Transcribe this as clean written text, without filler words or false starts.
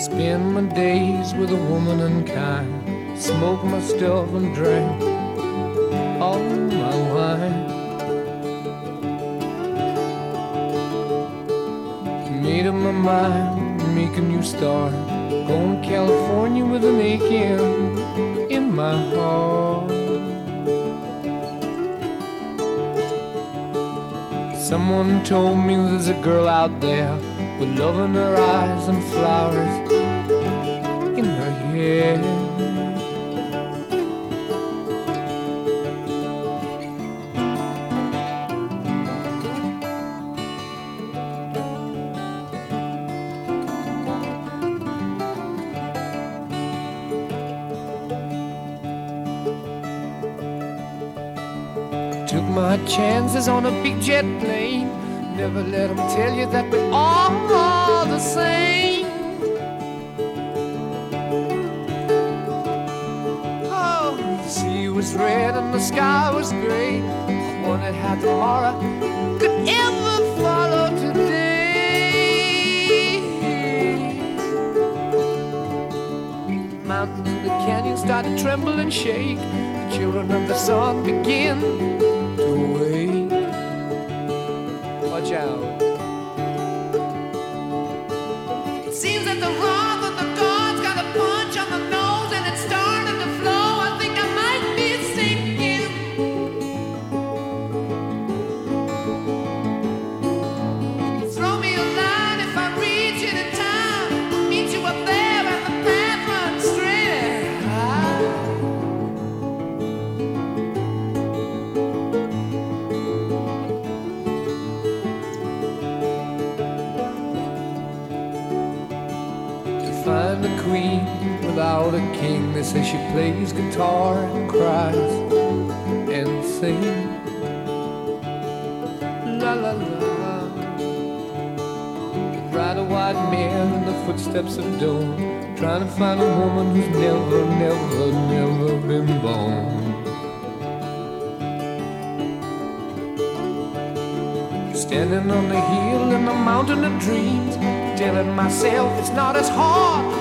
Spend my days with a woman unkind, smoke my stuff and drink all my wine. Made up my mind, make a new start, going to California with an aching in my heart. Someone told me there's a girl out there with love in her eyes and flowers in her hair. Took my chances on a big jet plane. Never let them tell you that we're all the same. Oh, the sea was red and the sky was gray. I wondered how tomorrow could ever follow today. Mountains and the canyons started to tremble and shake. The children of the sun begin to wake. Watch out. It seems that the wrath of the gods got a punch on the nose and it started to flow. I think I might be sinking. Throw me a line if I reach it in time. Meet you up there and the path runs straight high. Find a queen without a king. They say she plays guitar and cries and sings. La la la. Ride a white mare in the footsteps of dawn, trying to find a woman who's never, never, never been born. Standing on the hill in the mountain of dreams, telling myself it's not as hard